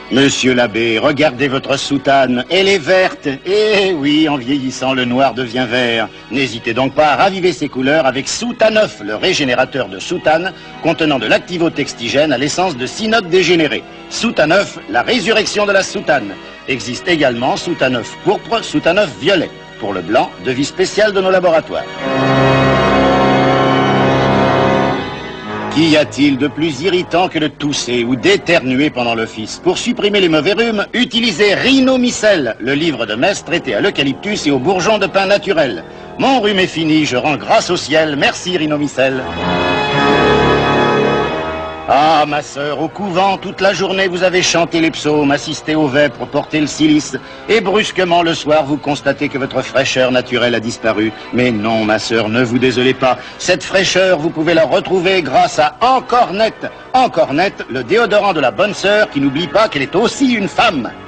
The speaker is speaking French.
Monsieur l'abbé, regardez votre soutane, elle est verte. Eh oui, en vieillissant, le noir devient vert. N'hésitez donc pas à raviver ses couleurs avec Soutaneuf, le régénérateur de soutane, contenant de l'activotextigène à l'essence de cynote dégénéré. Soutaneuf, la résurrection de la soutane. Existe également Soutaneuf pourpre, Soutaneuf violet. Pour le blanc, devis spécial de nos laboratoires. Qu'y a-t-il de plus irritant que de tousser ou d'éternuer pendant l'office? Pour supprimer les mauvais rhumes, utilisez Rhinomycel, le livre de messe traité à l'eucalyptus et au bourgeon de pin naturel. Mon rhume est fini, je rends grâce au ciel. Merci Rhinomycel. Ah, ma sœur, au couvent, toute la journée, vous avez chanté les psaumes, assisté aux vêpres, porté le cilice, et brusquement, le soir, vous constatez que votre fraîcheur naturelle a disparu. Mais non, ma sœur, ne vous désolez pas. Cette fraîcheur, vous pouvez la retrouver grâce à Encore Net. Encore Net, le déodorant de la bonne sœur qui n'oublie pas qu'elle est aussi une femme.